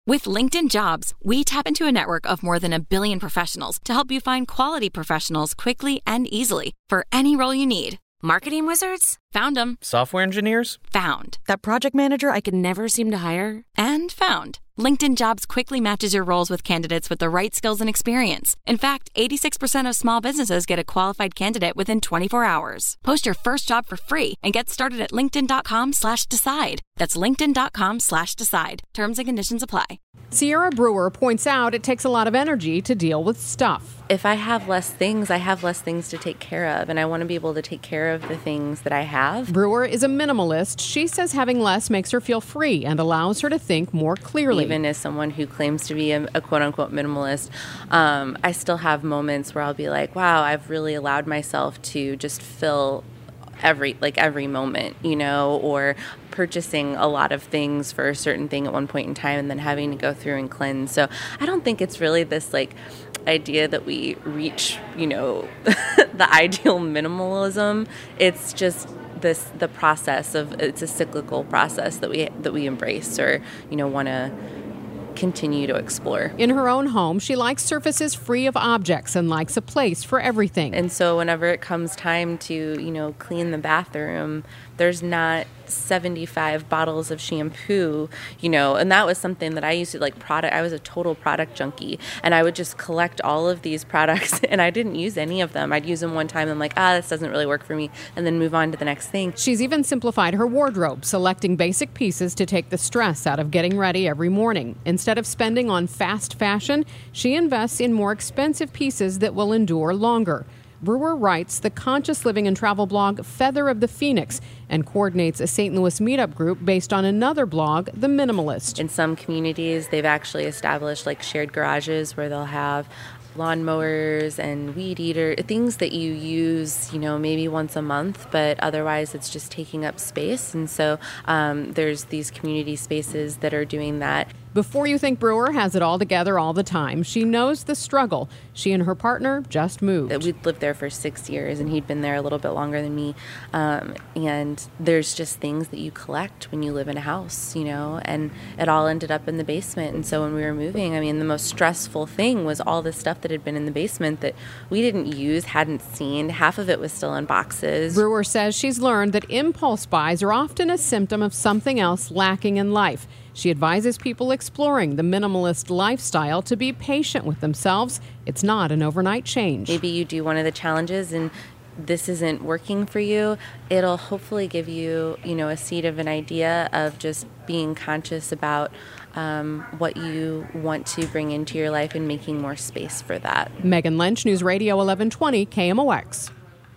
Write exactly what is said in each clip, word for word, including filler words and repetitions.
With LinkedIn Jobs, we tap into a network of more than a billion professionals to help you find quality professionals quickly and easily for any role you need. Marketing wizards? Found them. Software engineers? Found. That project manager I could never seem to hire? And found. LinkedIn Jobs quickly matches your roles with candidates with the right skills and experience. In fact, eighty-six percent of small businesses get a qualified candidate within twenty-four hours. Post your first job for free and get started at linkedin.com slash decide. That's linkedin.com slash decide. Terms and conditions apply. Sierra Brewer points out it takes a lot of energy to deal with stuff. If I have less things, I have less things to take care of, and I want to be able to take care of the things that I have. Brewer is a minimalist. She says having less makes her feel free and allows her to think more clearly. Even as someone who claims to be a, a quote-unquote minimalist, um, I still have moments where I'll be like, wow, I've really allowed myself to just fill every like every moment, you know, or purchasing a lot of things for a certain thing at one point in time and then having to go through and cleanse. So I don't think it's really this like idea that we reach, you know, the ideal minimalism. It's just this the process of it's a cyclical process that we that we embrace or, you know, want to continue to explore. In her own home, she likes surfaces free of objects and likes a place for everything. And so whenever it comes time to, you know, clean the bathroom, there's not seventy-five bottles of shampoo, you know, and that was something that I used to like product. I was a total product junkie, and I would just collect all of these products, and I didn't use any of them. I'd use them one time and I'm like, ah, this doesn't really work for me, and then move on to the next thing. She's even simplified her wardrobe, selecting basic pieces to take the stress out of getting ready every morning. Instead of spending on fast fashion, she invests in more expensive pieces that will endure longer. Brewer writes the conscious living and travel blog Feather of the Phoenix and coordinates a Saint Louis meetup group based on another blog, The Minimalist. In some communities, they've actually established like shared garages where they'll have lawnmowers and weed eater, things that you use, you know, maybe once a month, but otherwise it's just taking up space. And so um, there's these community spaces that are doing that. Before you think Brewer has it all together all the time, she knows the struggle. She and her partner just moved. We'd lived there for six years, and he'd been there a little bit longer than me. Um, and there's just things that you collect when you live in a house, you know, and it all ended up in the basement. And so when we were moving, I mean, the most stressful thing was all the stuff that had been in the basement that we didn't use, hadn't seen. Half of it was still in boxes. Brewer says she's learned that impulse buys are often a symptom of something else lacking in life. She advises people exploring the minimalist lifestyle to be patient with themselves. It's not an overnight change. Maybe you do one of the challenges and this isn't working for you. It'll hopefully give you, you know, a seed of an idea of just being conscious about um, what you want to bring into your life and making more space for that. Megan Lynch, News Radio eleven twenty K M O X.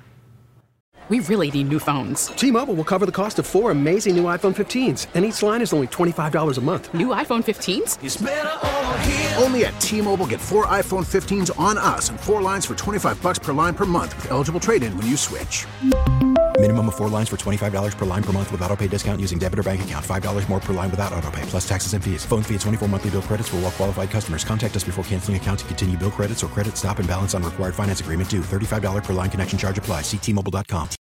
We really need new phones. T-Mobile will cover the cost of four amazing new iPhone fifteens, and each line is only twenty-five dollars a month. New iPhone fifteens? It's better over here. Only at T-Mobile, get four iPhone fifteens on us and four lines for twenty-five bucks per line per month with eligible trade-in when you switch. Minimum of four lines for twenty-five dollars per line per month with autopay discount using debit or bank account. five dollars more per line without autopay, plus taxes and fees. Phone fee at twenty-four monthly bill credits for well-qualified customers. Contact us before canceling account to continue bill credits or credit stop and balance on required finance agreement due. thirty-five dollars per line connection charge applies. See T Mobile dot com.